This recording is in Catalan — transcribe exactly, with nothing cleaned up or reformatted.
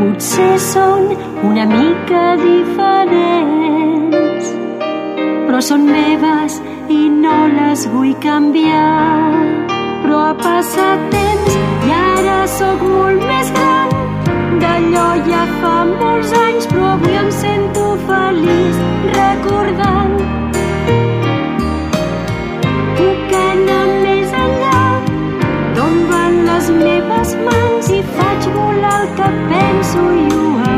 Potser són una mica diferents, però són meves i no les vull canviar. Però ha passat temps i ara sóc molt més gran. D'allò ja fa molts anys, però avui em sento feliç recordant. Puc anar més enllà d'on van les meves mans i faig volar el que penso i ho